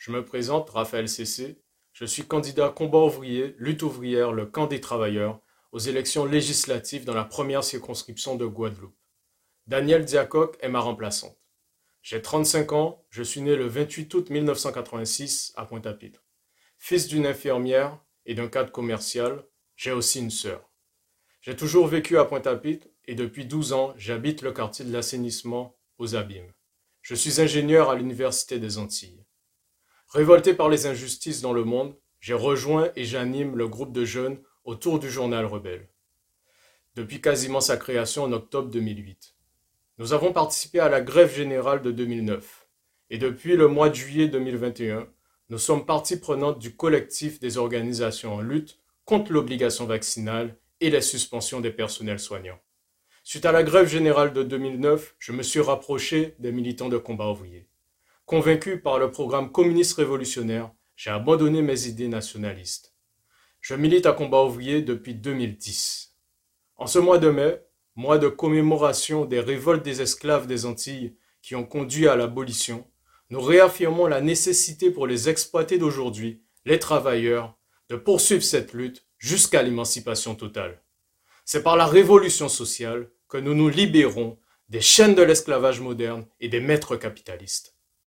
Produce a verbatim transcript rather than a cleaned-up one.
Je me présente, Raphaël Cessé. Je suis candidat combat ouvrier, lutte ouvrière, le camp des travailleurs, aux élections législatives dans la première circonscription de Guadeloupe. Danielle Diacoque est ma remplaçante. J'ai trente-cinq ans, je suis né le vingt-huit août mille neuf cent quatre-vingt-six à Pointe-à-Pitre. Fils d'une infirmière et d'un cadre commercial, j'ai aussi une sœur. J'ai toujours vécu à Pointe-à-Pitre et depuis douze ans, j'habite le quartier de l'assainissement aux Abîmes. Je suis ingénieur à l'Université des Antilles. Révolté par les injustices dans le monde, j'ai rejoint et j'anime le groupe de jeunes autour du journal Rebelle, depuis quasiment sa création en octobre deux mille huit. Nous avons participé à la grève générale de deux mille neuf et depuis le mois de juillet deux mille vingt et un, nous sommes partie prenante du collectif des organisations en lutte contre l'obligation vaccinale et la suspension des personnels soignants. Suite à la grève générale de deux mille neuf, je me suis rapproché des militants de combat ouvrier. Convaincu par le programme communiste révolutionnaire, j'ai abandonné mes idées nationalistes. Je milite à combat ouvrier depuis deux mille dix. En ce mois de mai, mois de commémoration des révoltes des esclaves des Antilles qui ont conduit à l'abolition, nous réaffirmons la nécessité pour les exploités d'aujourd'hui, les travailleurs, de poursuivre cette lutte jusqu'à l'émancipation totale. C'est par la révolution sociale que nous nous libérons des chaînes de l'esclavage moderne et des maîtres capitalistes.